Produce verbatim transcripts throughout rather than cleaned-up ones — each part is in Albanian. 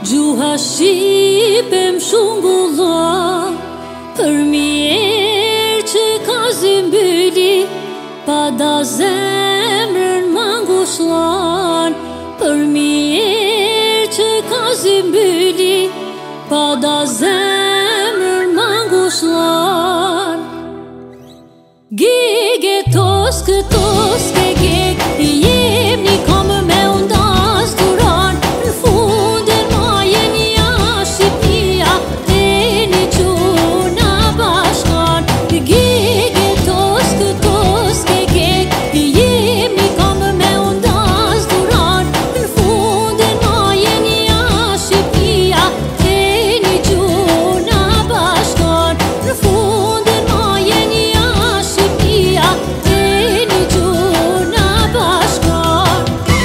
Gjuha shqipe m'shungullon për mirë që ka zimbyli, pa da zemrën m'angushlon për mirë që ka zimbyli, pa da zemrën m'angushlon. Gege toske toske geg, jem një kom me undas duran, në fundin majen ja Shqipnia, e një quna bashkan. Gege toske toske geg, jem një kom me undas duran, në fundin majen ja Shqipnia, e një quna bashkan. Në fundin majen ja Shqipnia, e një quna bashkan.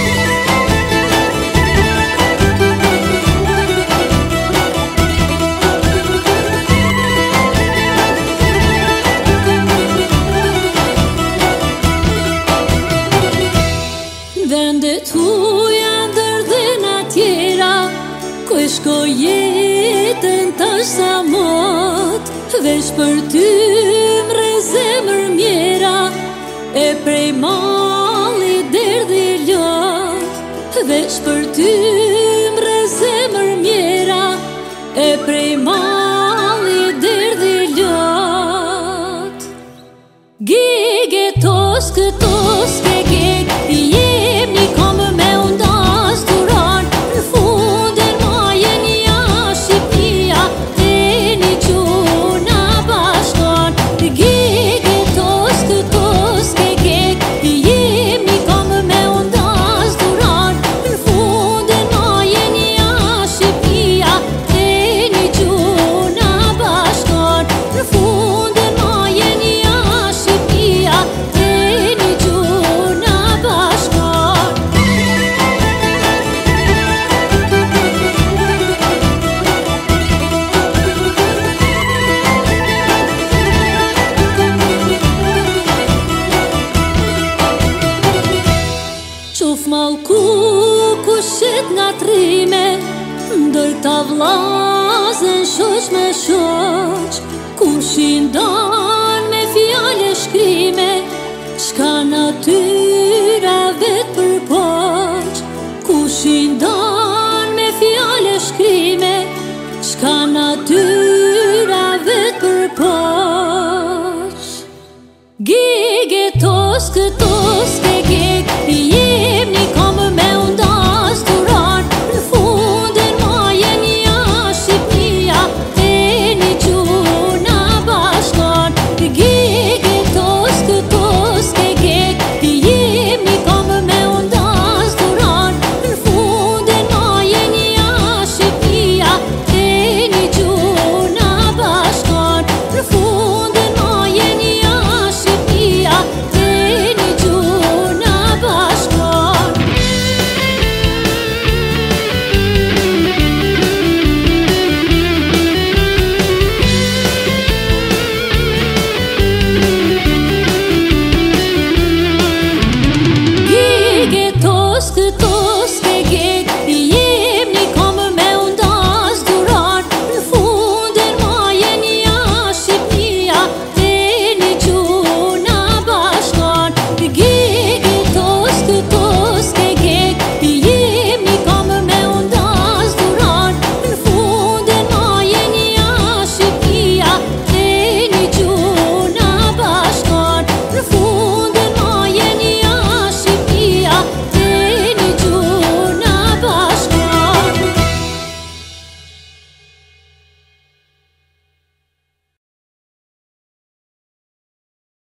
Vendet huja ndërdhën atjera, ku e shko jetën tash sa mot, veç për ty mre zemër mjera, e prej malli derdhi lot, veç për ty mre zemër mjera, e prej malli derdhi lot. Gege toske toske geg, jem një kom me undas duran, në fundin majen ja Shqipnia, e një quna bashkan. Gege toske toske geg, jem një kom me undas duran, në fundin majen ja Shqipnia, e një quna bashkan. Në fundin majen ja Shqipnia, e një quna bashkan. Quf malku kushit nga trime, ndër ta vlazen shoq me shoq, kush i ndan me fjale shkrime, çka natyra vet për poq. Kush i ndan me fjale shkrime, çka natyra vet për poq. Gege toske toske geg, jem një kom me undas duran, në fundin majen ja Shqipnia, e një quna bashkan. Gege toske toske geg, jem një kom me undas duran, në fundin majen ja Shqipnia, e një quna bashkan. Në fundin majen ja Shqipnia, e një quna bashkan. Gege toske